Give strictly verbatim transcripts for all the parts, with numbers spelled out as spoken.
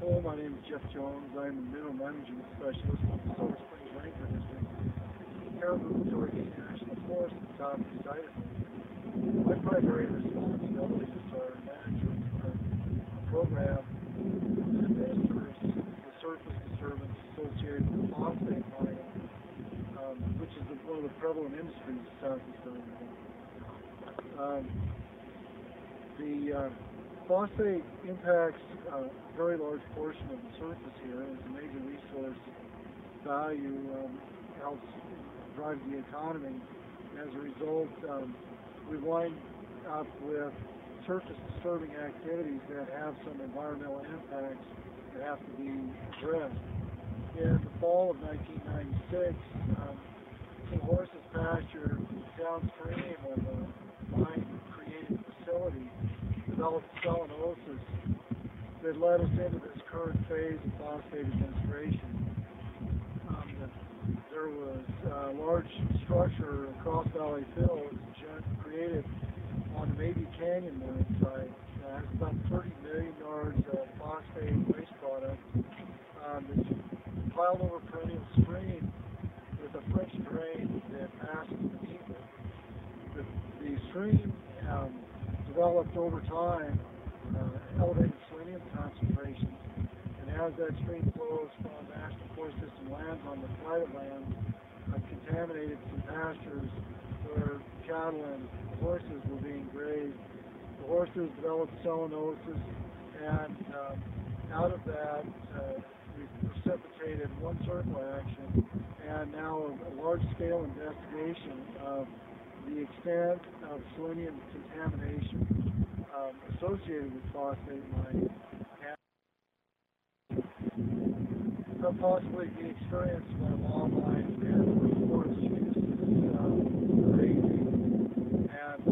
Hello, my name is Jeff Jones. I'm the Mineral Management Specialist with the Silver Springs Ranger District, Caribou Torrey National Forest in southeast Idaho. My primary responsibility is to manage a program that administers the surface disturbance associated with phosphate mining, um, which is one of the prevalent industries in southeast Idaho. Um, the uh, Phosphate impacts a very large portion of the surface here. It's a major resource value, um, helps drive the economy. As a result, um, we wind up with surface disturbing activities that have some environmental impacts that have to be addressed. In the fall of nineteen ninety-six, um, some horses pastured downstream of a mine-created facility developed selenosis that led us into this current phase of phosphate administration. Um, the, there was a large structure across Valley Fill created on the Maybe Canyon mine site that has about thirty million yards of phosphate waste product um, that's piled over a perennial stream with a French drain that passes beneath it. The, the stream um, developed over time uh, elevated selenium concentrations, and as that stream flows from National Forest System lands on the private lands, uh, contaminated some pastures where cattle and horses were being grazed. The horses developed selenosis, and um, out of that uh, we precipitated one circle action and now a, a large-scale investigation of the extent of selenium contamination um, associated with phosphate mining and could possibly be experienced by wildlife and forest use um, grazing and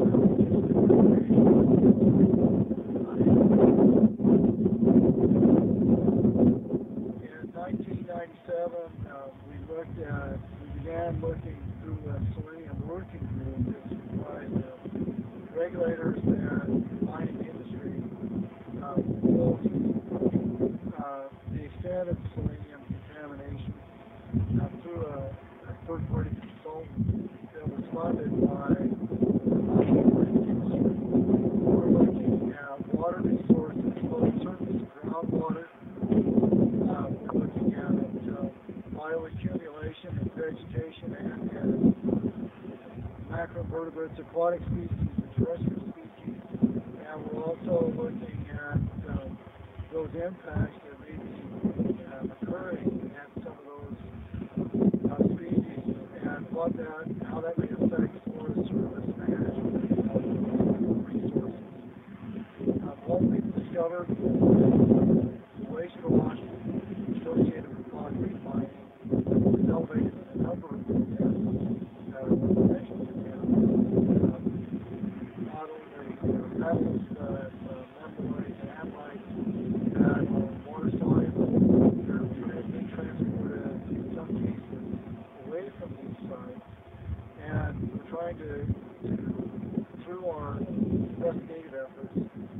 in nineteen ninety-seven uh, we looked at we began looking through a selenium working group that's comprised of regulators and mining industry, uh, both uh, the extent of selenium contamination uh, through a, a third-party consultant that was funded by the mining industry. We're looking at water resources, both surface and groundwater. Uh, we're looking at uh, bioaccumulation and vegetation and, and macroinvertebrates, aquatic species, and terrestrial species, and we're also looking at um, those impacts that may be uh, occurring at some of those uh, species, and what that, how that may affect forest service management of resources. Uh, what we've discovered is waste rock associated with phosphate mining is elevated in a number of contaminants that are potential contaminants. Um, not only uh, metals, but uh, methanoids and amylites that are water soluble. They're being transported in some cases away from these sites, and we're trying to, to through our investigative efforts,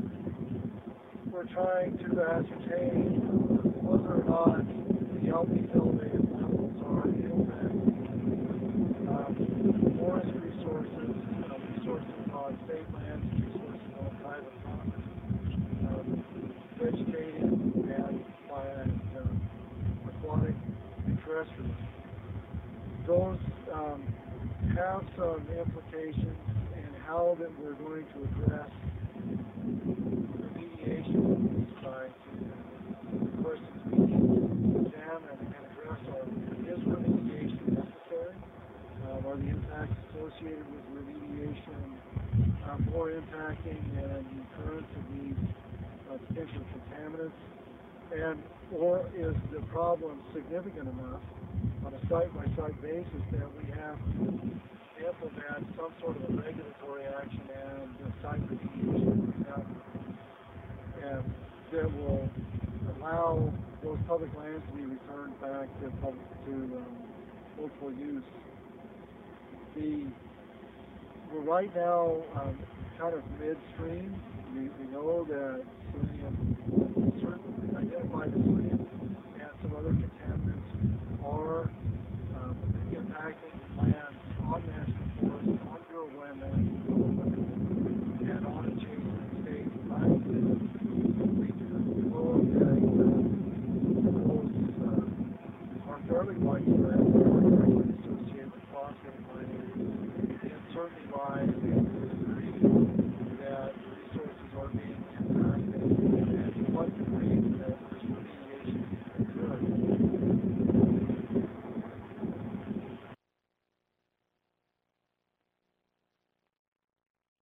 we're trying to ascertain whether or not the L P elevated levels are impacting um, forest resources, uh, resources on state lands, resources on private property, um, vegetative and plant, um, aquatic and terrestrial. Those um, have some implications in how that we're going to address remediation of these sites. The questions we need to examine and address are, is remediation necessary? Um, are the impacts associated with remediation uh, more impacting than the occurrence of these uh, potential contaminants? And or is the problem significant enough on a site-by-site basis that we have to implement some sort of a regulatory action and a site remediation effort, and that will allow those public lands to be returned back to public, to um, multiple use. The we're right now um, kind of midstream. We, we know that selenium, certain identified the sodium and some other contaminants are um, impacting land on national forests, on rural women, and on adjacent state lands. We know that uh, those uh, are fairly widespread.